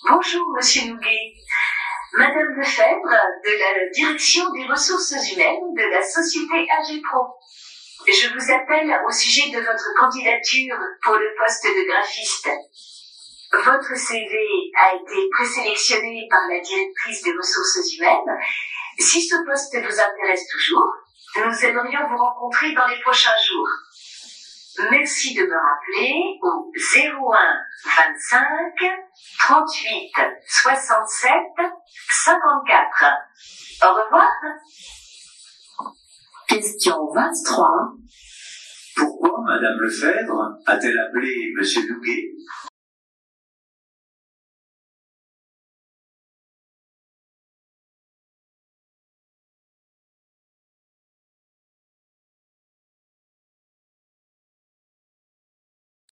Bonjour, Monsieur Nouguet. Madame Lefebvre, de la Direction des Ressources Humaines de la société AGPRO. Je vous appelle au sujet de votre candidature pour le poste de graphiste. Votre CV a été présélectionné par la directrice des Ressources Humaines. Si ce poste vous intéresse toujours, nous aimerions vous rencontrer dans les prochains jours. Merci de me rappeler au 01 25 38 67 54. Au revoir. Question 23. Pourquoi Madame Lefebvre a-t-elle appelé Monsieur Nouguet?